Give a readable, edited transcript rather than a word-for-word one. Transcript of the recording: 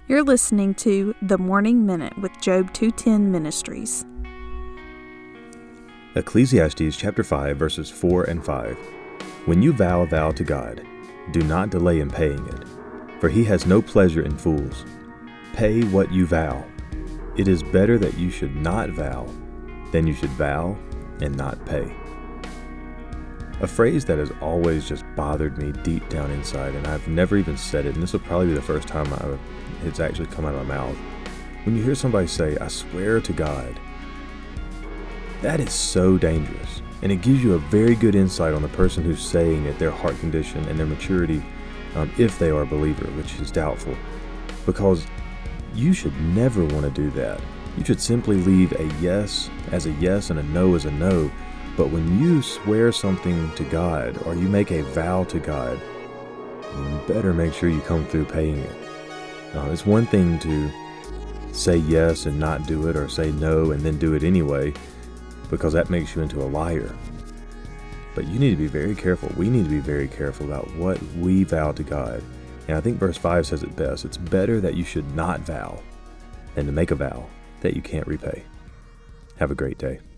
You're listening to The Morning Minute with Job 210 Ministries. Ecclesiastes chapter 5, verses 4 and 5. When you vow a vow to God, do not delay in paying it, for he has no pleasure in fools. Pay what you vow. It is better that you should not vow than you should vow and not pay. A phrase that has always just bothered me deep down inside, and I've never even said it, and this will probably be the first time it's actually come out of my mouth. When you hear somebody say, "I swear to God," that is so dangerous, and it gives you a very good insight on the person who's saying it, their heart condition and their maturity, if they are a believer, which is doubtful, because you should never want to do that. You should simply leave a yes as a yes and a no as a no. But when you swear something to God, or you make a vow to God, you better make sure you come through paying it. It's one thing to say yes and not do it, or say no and then do it anyway, because that makes you into a liar. But you need to be very careful. We need to be very careful about what we vow to God. And I think verse 5 says it best. It's better that you should not vow than to make a vow that you can't repay. Have a great day.